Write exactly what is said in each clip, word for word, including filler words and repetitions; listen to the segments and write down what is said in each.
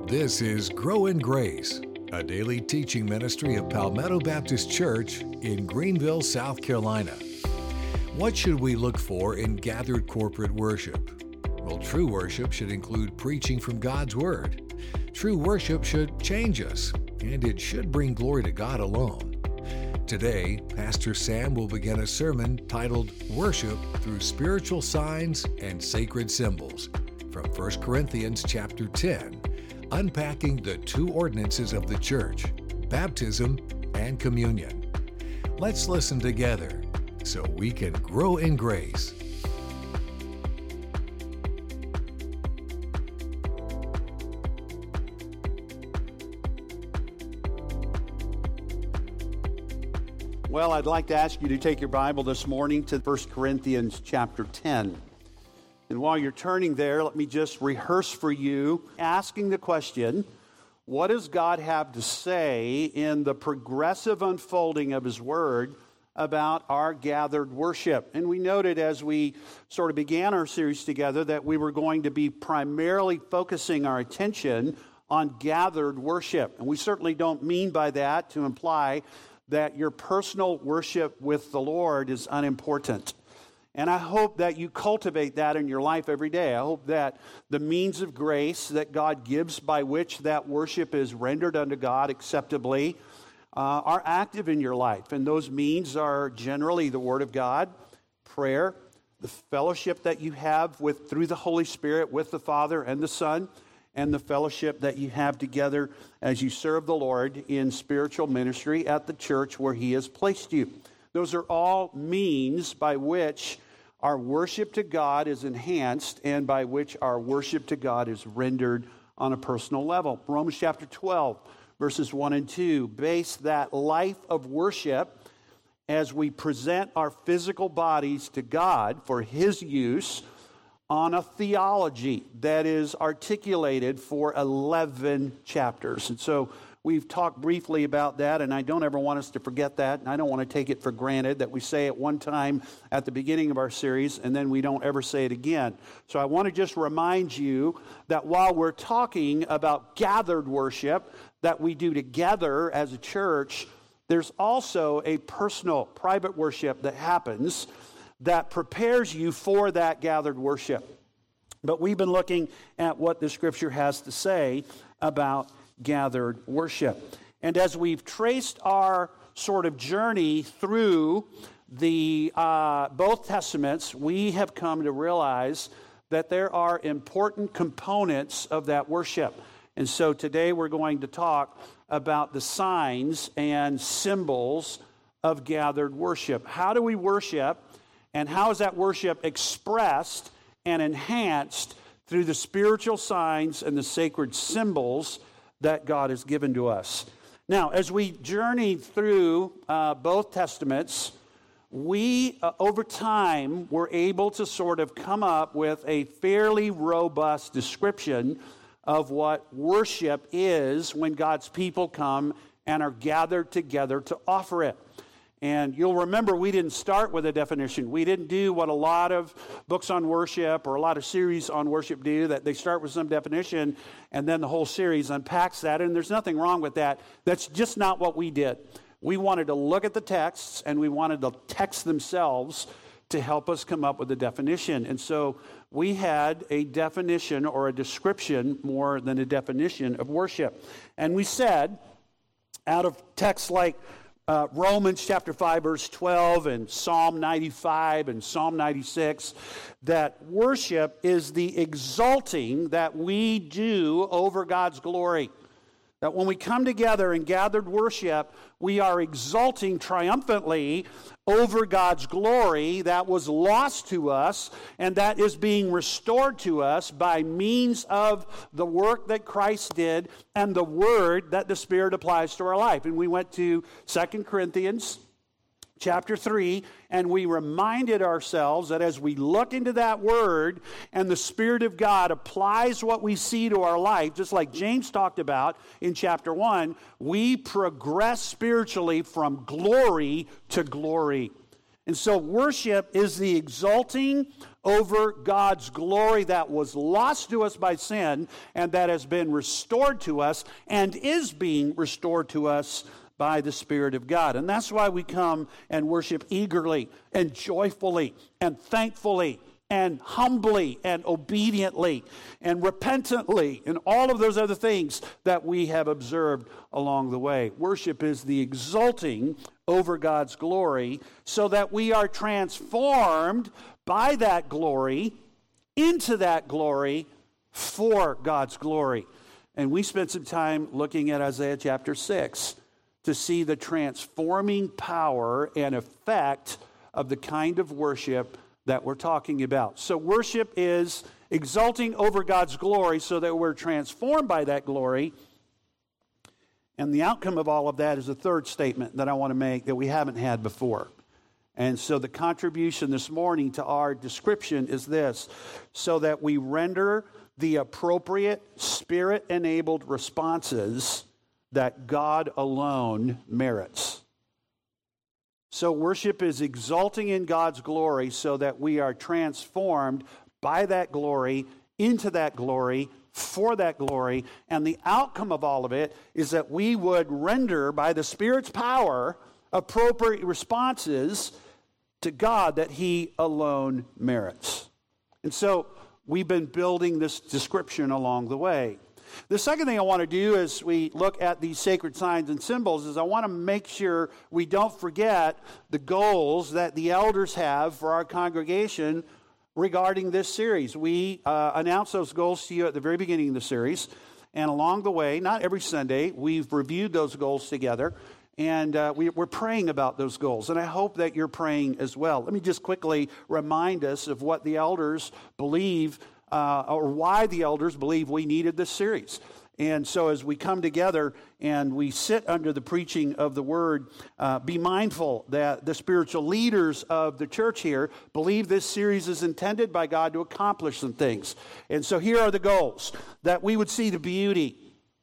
This is Grow in Grace, a daily teaching ministry of Palmetto Baptist Church in Greenville, South Carolina. What should we look for in gathered corporate worship? Well, true worship should include preaching from God's Word. True worship should change us, and it should bring glory to God alone. Today, Pastor Sam will begin a sermon titled Worship Through Spiritual Signs and Sacred Symbols from First Corinthians chapter ten, unpacking the two ordinances of the church, baptism and communion. Let's listen together so we can grow in grace. Well, I'd like to ask you to take your Bible this morning to First Corinthians chapter ten. And while you're turning there, let me just rehearse for you, asking the question, what does God have to say in the progressive unfolding of His Word about our gathered worship? And we noted as we sort of began our series together that we were going to be primarily focusing our attention on gathered worship. And we certainly don't mean by that to imply that your personal worship with the Lord is unimportant. And I hope that you cultivate that in your life every day. I hope that the means of grace that God gives by which that worship is rendered unto God acceptably uh, are active in your life. And those means are generally the Word of God, prayer, the fellowship that you have with through the Holy Spirit with the Father and the Son, and the fellowship that you have together as you serve the Lord in spiritual ministry at the church where He has placed you. Those are all means by which our worship to God is enhanced and by which our worship to God is rendered on a personal level. Romans chapter twelve, verses one and two, base that life of worship as we present our physical bodies to God for His use on a theology that is articulated for eleven chapters. And so we've talked briefly about that, and I don't ever want us to forget that, and I don't want to take it for granted that we say it one time at the beginning of our series, and then we don't ever say it again. So I want to just remind you that while we're talking about gathered worship that we do together as a church, there's also a personal, private worship that happens that prepares you for that gathered worship. But we've been looking at what the Scripture has to say about gathered worship. And as we've traced our sort of journey through the uh, both Testaments, we have come to realize that there are important components of that worship. And so today we're going to talk about the signs and symbols of gathered worship. How do we worship, and how is that worship expressed and enhanced through the spiritual signs and the sacred symbols that God has given to us? Now, as we journey through uh, both Testaments, we, uh, over time, were able to sort of come up with a fairly robust description of what worship is when God's people come and are gathered together to offer it. And you'll remember we didn't start with a definition. We didn't do what a lot of books on worship or a lot of series on worship do, that they start with some definition and then the whole series unpacks that. And there's nothing wrong with that. That's just not what we did. We wanted to look at the texts, and we wanted the texts themselves to help us come up with a definition. And so we had a definition or a description more than a definition of worship. And we said, out of texts like Uh, Romans chapter five, verse twelve, and Psalm ninety-five and Psalm ninety-six, that worship is the exalting that we do over God's glory. That when we come together in gathered worship, we are exalting triumphantly over God's glory that was lost to us, and that is being restored to us by means of the work that Christ did and the word that the Spirit applies to our life. And we went to Second Corinthians chapter three, and we reminded ourselves that as we look into that word and the Spirit of God applies what we see to our life, just like James talked about in chapter one, we progress spiritually from glory to glory. And so worship is the exalting over God's glory that was lost to us by sin and that has been restored to us and is being restored to us by the Spirit of God. And that's why we come and worship eagerly and joyfully and thankfully and humbly and obediently and repentantly and all of those other things that we have observed along the way. Worship is the exalting over God's glory so that we are transformed by that glory into that glory for God's glory. And we spent some time looking at Isaiah chapter six to see the transforming power and effect of the kind of worship that we're talking about. So worship is exalting over God's glory so that we're transformed by that glory. And the outcome of all of that is a third statement that I want to make that we haven't had before. And so the contribution this morning to our description is this: so that we render the appropriate Spirit-enabled responses that God alone merits. So worship is exalting in God's glory so that we are transformed by that glory into that glory for that glory. And the outcome of all of it is that we would render by the Spirit's power appropriate responses to God that He alone merits. And so we've been building this description along the way. The second thing I want to do as we look at these sacred signs and symbols is I want to make sure we don't forget the goals that the elders have for our congregation regarding this series. We uh, announced those goals to you at the very beginning of the series, and along the way, not every Sunday, we've reviewed those goals together, and uh, we, we're praying about those goals, and I hope that you're praying as well. Let me just quickly remind us of what the elders believe Uh, or why the elders believe we needed this series. And so as we come together and we sit under the preaching of the Word, uh, be mindful that the spiritual leaders of the church here believe this series is intended by God to accomplish some things. And so here are the goals: that we would see the beauty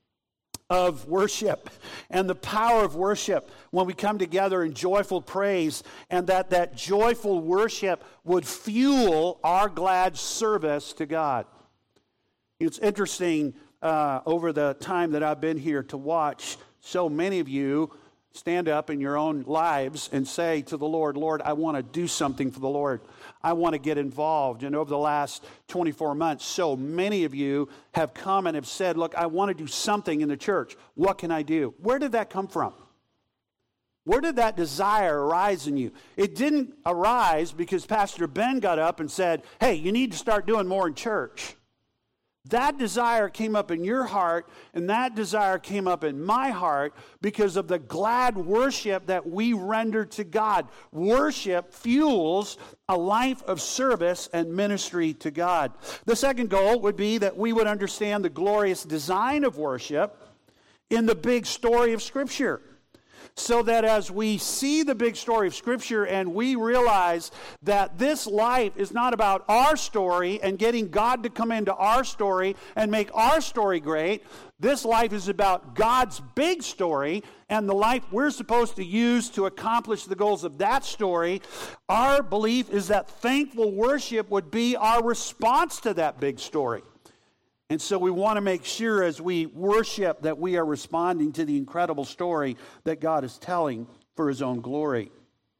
of worship and the power of worship when we come together in joyful praise, and that that joyful worship would fuel our glad service to God. It's interesting uh, over the time that I've been here to watch so many of you stand up in your own lives and say to the Lord, Lord, I want to do something for the Lord. I want to get involved. And over the last twenty-four months, so many of you have come and have said, look, I want to do something in the church. What can I do? Where did that come from? Where did that desire arise in you? It didn't arise because Pastor Ben got up and said, hey, you need to start doing more in church. That desire came up in your heart, and that desire came up in my heart because of the glad worship that we render to God. Worship fuels a life of service and ministry to God. The second goal would be that we would understand the glorious design of worship in the big story of Scripture. So that as we see the big story of Scripture and we realize that this life is not about our story and getting God to come into our story and make our story great. This life is about God's big story and the life we're supposed to use to accomplish the goals of that story. Our belief is that thankful worship would be our response to that big story. And so we want to make sure as we worship that we are responding to the incredible story that God is telling for His own glory.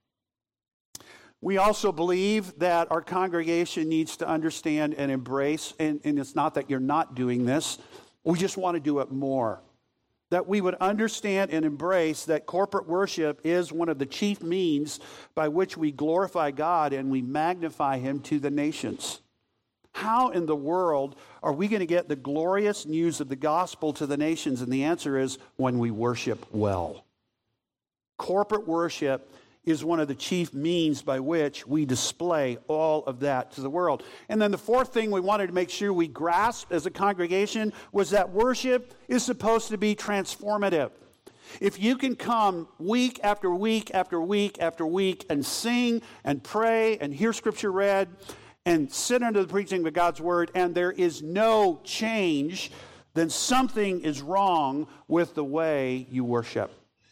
We also believe that our congregation needs to understand and embrace, and, and it's not that you're not doing this, we just want to do it more. That we would understand and embrace that corporate worship is one of the chief means by which we glorify God and we magnify Him to the nations. How in the world are we going to get the glorious news of the gospel to the nations? And the answer is when we worship well. Corporate worship is one of the chief means by which we display all of that to the world. And then the fourth thing we wanted to make sure we grasped as a congregation was that worship is supposed to be transformative. If you can come week after week after week after week and sing and pray and hear Scripture read and sit under the preaching of God's Word, and there is no change, then something is wrong with the way you worship.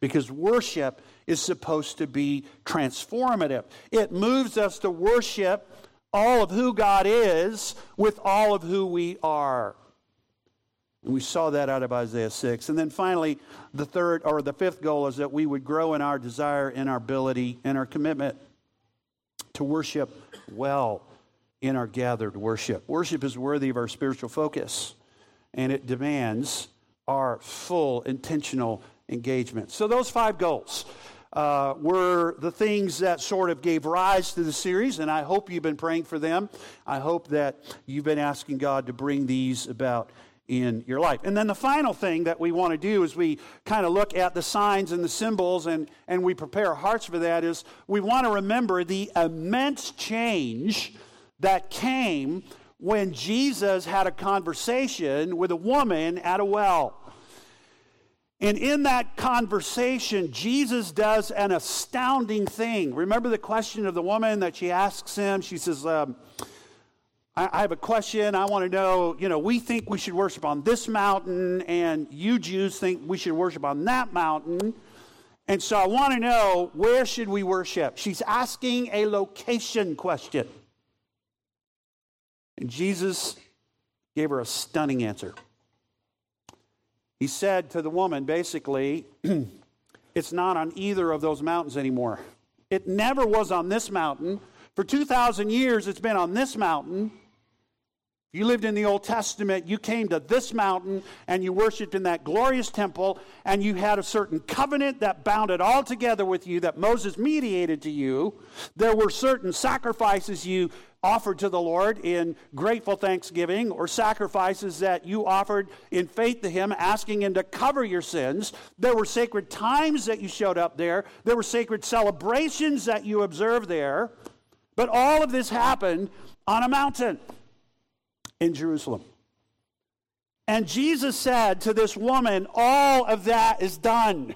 because worship is supposed to be transformative. It moves us to worship all of who God is with all of who we are. And we saw that out of Isaiah six. And then finally, the third or the fifth goal is that we would grow in our desire, in our ability, and our commitment to worship well in our gathered worship. Worship is worthy of our spiritual focus, and it demands our full intentional engagement. So those five goals uh, were the things that sort of gave rise to the series, and I hope you've been praying for them. I hope that you've been asking God to bring these about in your life. And then the final thing that we want to do is we kind of look at the signs and the symbols and, and we prepare our hearts for that is we want to remember the immense change that came when Jesus had a conversation with a woman at a well. And in that conversation, Jesus does an astounding thing. Remember the question of the woman that she asks him? She says, um, I, I have a question. I want to know, you know, we think we should worship on this mountain, and you Jews think we should worship on that mountain. And so I want to know, where should we worship? She's asking a location question. And Jesus gave her a stunning answer. He said to the woman, basically, it's not on either of those mountains anymore. It never was on this mountain. For two thousand years, it's been on this mountain. You lived in the Old Testament, you came to this mountain, and you worshiped in that glorious temple, and you had a certain covenant that bound it all together with you, that Moses mediated to you. There were certain sacrifices you offered to the Lord in grateful thanksgiving, or sacrifices that you offered in faith to Him, asking Him to cover your sins. There were sacred times that you showed up there. There were sacred celebrations that you observed there. But all of this happened on a mountain in Jerusalem. And Jesus said to this woman, all of that is done.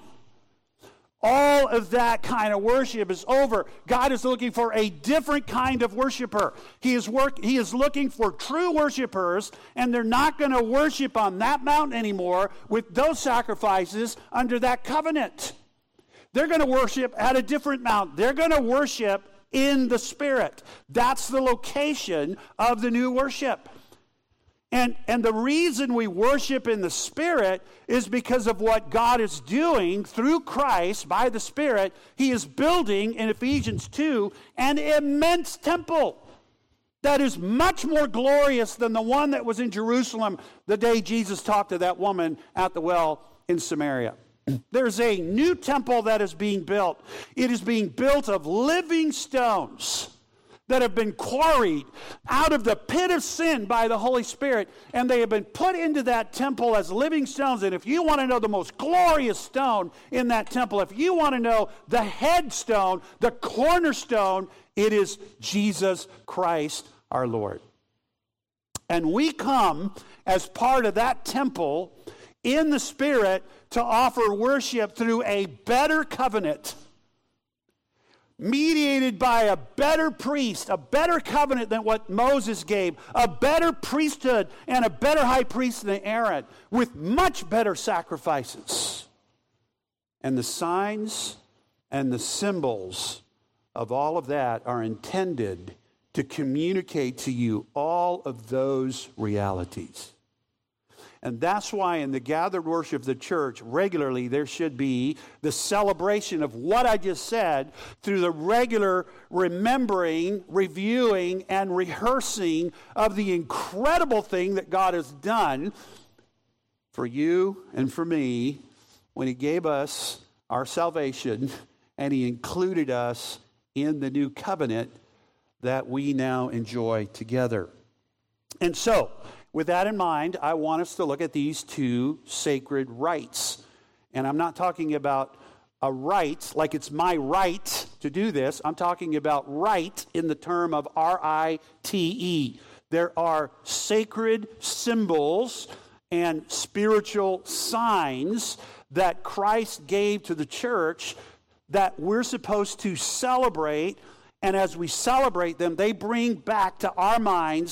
All of that kind of worship is over. God is looking for a different kind of worshiper. He is work, He is looking for true worshipers, and they're not going to worship on that mountain anymore with those sacrifices under that covenant. They're going to worship at a different mountain. They're going to worship in the Spirit. That's the location of the new worship. And, and the reason we worship in the Spirit is because of what God is doing through Christ by the Spirit. He is building, in Ephesians two, an immense temple that is much more glorious than the one that was in Jerusalem the day Jesus talked to that woman at the well in Samaria. There's a new temple that is being built. It is being built of living stones that have been quarried out of the pit of sin by the Holy Spirit, and they have been put into that temple as living stones. And if you want to know the most glorious stone in that temple, if you want to know the headstone, the cornerstone, it is Jesus Christ our Lord. And we come as part of that temple in the Spirit to offer worship through a better covenant, mediated by a better priest, a better covenant than what Moses gave, a better priesthood and a better high priest than Aaron, with much better sacrifices. And the signs and the symbols of all of that are intended to communicate to you all of those realities. And that's why in the gathered worship of the church, regularly there should be the celebration of what I just said through the regular remembering, reviewing, and rehearsing of the incredible thing that God has done for you and for me when He gave us our salvation and He included us in the new covenant that we now enjoy together. And so, with that in mind, I want us to look at these two sacred rites. And I'm not talking about a right, like it's my right to do this. I'm talking about right in the term of R I T E. There are sacred symbols and spiritual signs that Christ gave to the church that we're supposed to celebrate. And as we celebrate them, they bring back to our minds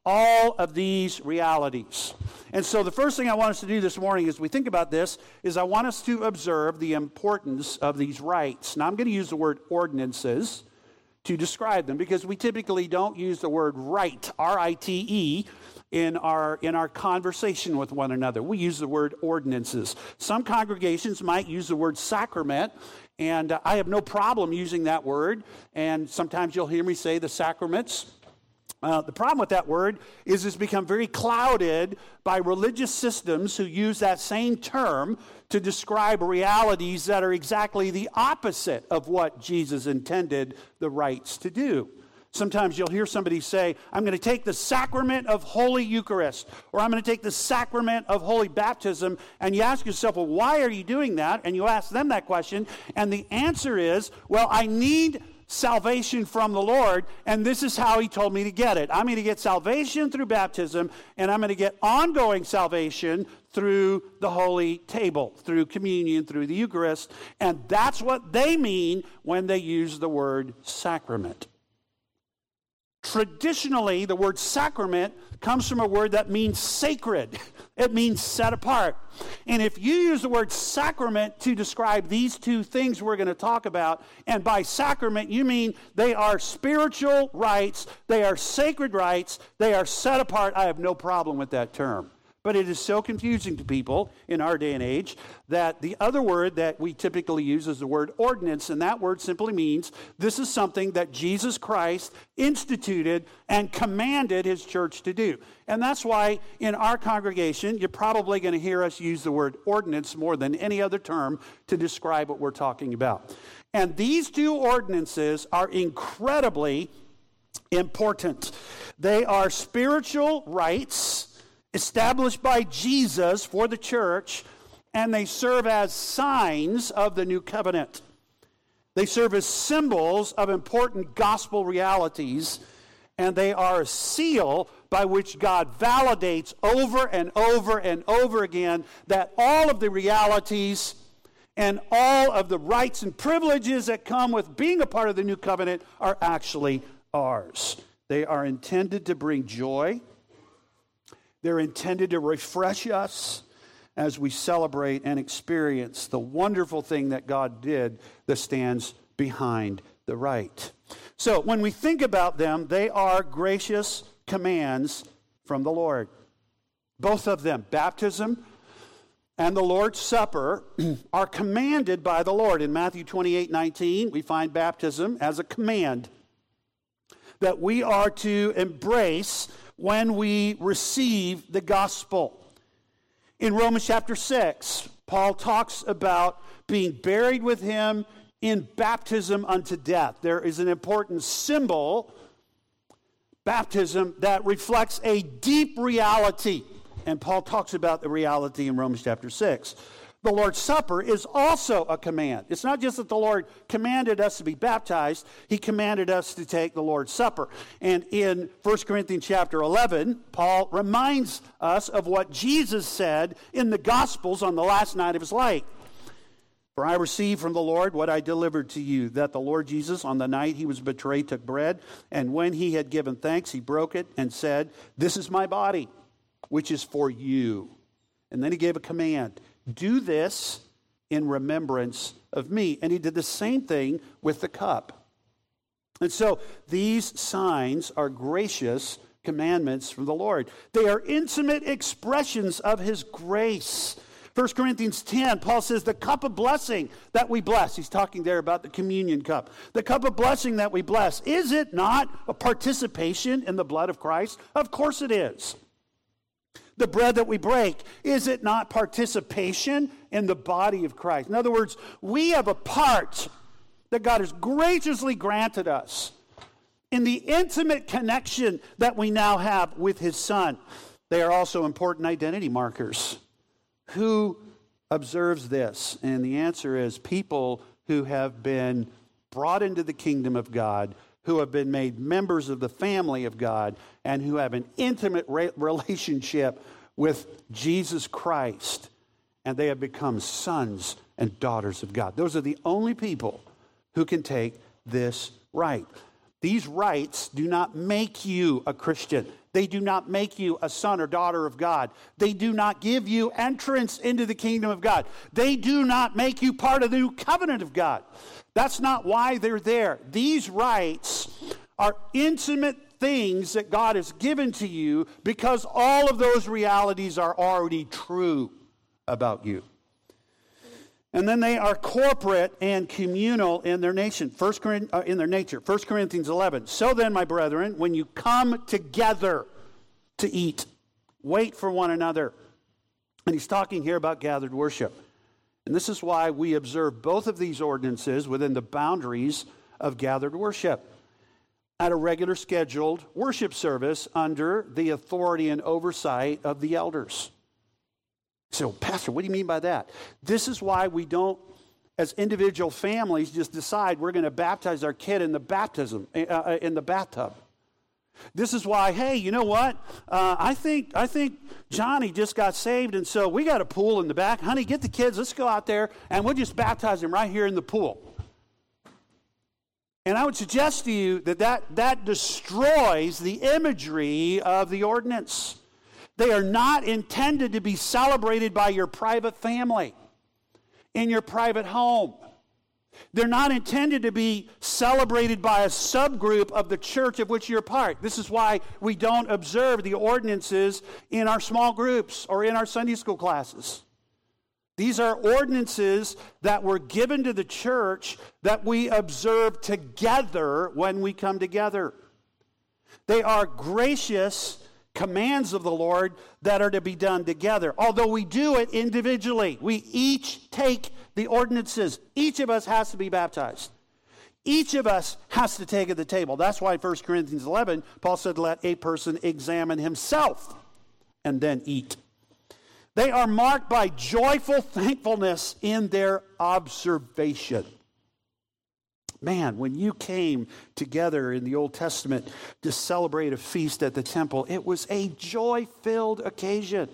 all of these realities. And so the first thing I want us to do this morning as we think about this is I want us to observe the importance of these rites. Now I'm going to use the word ordinances to describe them because we typically don't use the word rite, R I T E, in our in our conversation with one another. We use the word ordinances. Some congregations might use the word sacrament, and uh, I have no problem using that word. And sometimes you'll hear me say the sacraments. Uh, the problem with that word is it's become very clouded by religious systems who use that same term to describe realities that are exactly the opposite of what Jesus intended the rites to do. Sometimes you'll hear somebody say, I'm going to take the sacrament of Holy Eucharist, or I'm going to take the sacrament of Holy Baptism, and you ask yourself, well, why are you doing that? And you ask them that question, and the answer is, well, I need salvation from the Lord, and this is how he told me to get it. I'm going to get salvation through baptism, and I'm going to get ongoing salvation through the holy table, through communion, through the Eucharist, and that's what they mean when they use the word sacrament. Traditionally, the word sacrament comes from a word that means sacred. It means set apart. And if you use the word sacrament to describe these two things we're going to talk about, and by sacrament you mean they are spiritual rites, they are sacred rites, they are set apart, I have no problem with that term. But it is so confusing to people in our day and age that the other word that we typically use is the word ordinance, and that word simply means this is something that Jesus Christ instituted and commanded his church to do. And that's why in our congregation, you're probably going to hear us use the word ordinance more than any other term to describe what we're talking about. And these two ordinances are incredibly important. They are spiritual rites established by Jesus for the church, and they serve as signs of the new covenant. They serve as symbols of important gospel realities, and they are a seal by which God validates over and over and over again that all of the realities and all of the rights and privileges that come with being a part of the new covenant are actually ours. They are intended to bring joy. They're intended to refresh us as we celebrate and experience the wonderful thing that God did that stands behind the rite. So when we think about them, they are gracious commands from the Lord. Both of them, baptism and the Lord's Supper, are commanded by the Lord. In Matthew twenty-eight nineteen, we find baptism as a command that we are to embrace when we receive the gospel. In Romans chapter six, Paul talks about being buried with him in baptism unto death. There is an important symbol, baptism, that reflects a deep reality. And Paul talks about the reality in Romans chapter six. The Lord's Supper is also a command. It's not just that the Lord commanded us to be baptized, he commanded us to take the Lord's Supper. And in First Corinthians chapter eleven, Paul reminds us of what Jesus said in the Gospels on the last night of his life. For I received from the Lord what I delivered to you, that the Lord Jesus, on the night he was betrayed, took bread, and when he had given thanks, he broke it and said, "This is my body, which is for you." And then he gave a command. Do this in remembrance of me. And he did the same thing with the cup. And so these signs are gracious commandments from the Lord. They are intimate expressions of his grace. First Corinthians ten, Paul says the cup of blessing that we bless. He's talking there about the communion cup. The cup of blessing that we bless. Is it not a participation in the blood of Christ? Of course it is. The bread that we break, is it not participation in the body of Christ? In other words, we have a part that God has graciously granted us in the intimate connection that we now have with his Son. They are also important identity markers. Who observes this? And the answer is people who have been brought into the kingdom of God, who have been made members of the family of God, and who have an intimate re- relationship with Jesus Christ, and they have become sons and daughters of God. Those are the only people who can take this right. These rites do not make you a Christian. They do not make you a son or daughter of God. They do not give you entrance into the kingdom of God. They do not make you part of the new covenant of God. That's not why they're there. These rites are intimate things that God has given to you because all of those realities are already true about you. And then they are corporate and communal in their nation. First Corinthians, uh, in their nature. First Corinthians eleven. So then, my brethren, when you come together to eat, wait for one another. And he's talking here about gathered worship. And this is why we observe both of these ordinances within the boundaries of gathered worship at a regular scheduled worship service under the authority and oversight of the elders. So, Pastor, what do you mean by that? This is why we don't, as individual families, just decide we're going to baptize our kid in the baptism, uh, in the bathtub. This is why, hey, you know what? Uh, I think I think Johnny just got saved, and so we got a pool in the back. Honey, get the kids. Let's go out there, and we'll just baptize him right here in the pool. And I would suggest to you that that, that destroys the imagery of the ordinance. They are not intended to be celebrated by your private family, in your private home. They're not intended to be celebrated by a subgroup of the church of which you're part. This is why we don't observe the ordinances in our small groups or in our Sunday school classes. These are ordinances that were given to the church that we observe together when we come together. They are gracious commands of the Lord that are to be done together. Although we do it individually, we each take the ordinances. Each of us has to be baptized. Each of us has to take at the table. That's why First Corinthians eleven, Paul said, let a person examine himself and then eat. They are marked by joyful thankfulness in their observation. Man, when you came together in the Old Testament to celebrate a feast at the temple, it was a joy-filled occasion.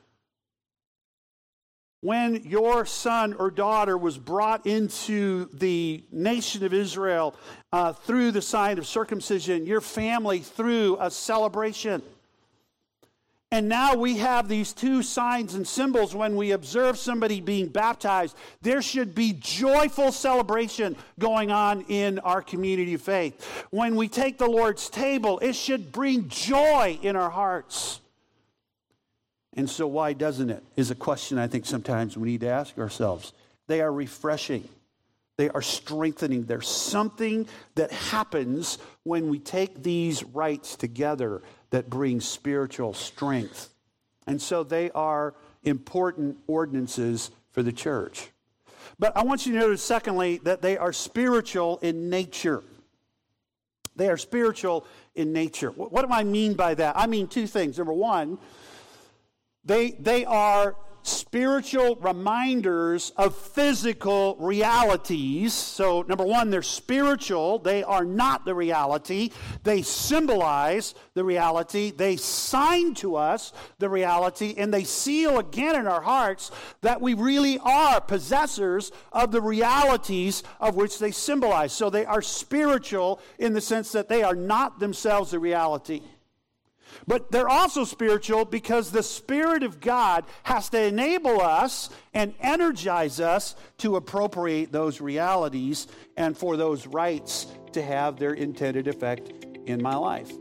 When your son or daughter was brought into the nation of Israel uh, through the sign of circumcision, your family through a celebration. And now we have these two signs and symbols when we observe somebody being baptized. There should be joyful celebration going on in our community of faith. When we take the Lord's table, it should bring joy in our hearts. And so why doesn't it? Is a question I think sometimes we need to ask ourselves. They are refreshing. They are strengthening. There's something that happens when we take these rites together that brings spiritual strength. And so they are important ordinances for the church. But I want you to notice, secondly, that they are spiritual in nature. They are spiritual in nature. What do I mean by that? I mean two things. Number one, they, they are spiritual reminders of physical realities. So, number one, they're spiritual. They are not the reality. They symbolize the reality. They sign to us the reality, and they seal again in our hearts that we really are possessors of the realities of which they symbolize. So they are spiritual in the sense that they are not themselves the reality. But they're also spiritual because the Spirit of God has to enable us and energize us to appropriate those realities and for those rights to have their intended effect in my life.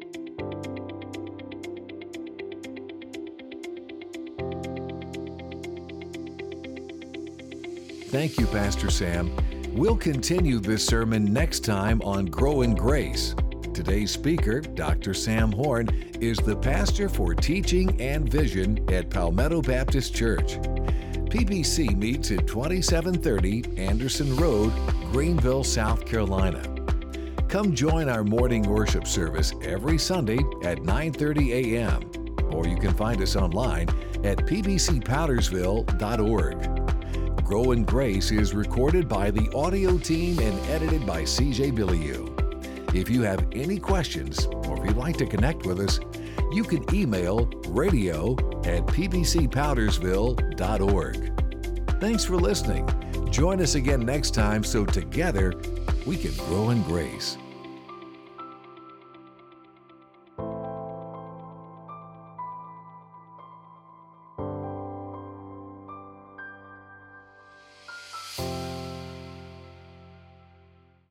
Thank you, Pastor Sam. We'll continue this sermon next time on Grow in Grace. Today's speaker, Doctor Sam Horn, is the pastor for teaching and vision at Palmetto Baptist Church. P B C meets at twenty-seven thirty Anderson Road, Greenville, South Carolina. Come join our morning worship service every Sunday at nine thirty a.m. or you can find us online at p b c powdersville dot org. Grow in Grace is recorded by the audio team and edited by C J Billiou. If you have any questions or if you'd like to connect with us, you can email radio at p b c powdersville dot org. Thanks for listening. Join us again next time so together we can grow in grace.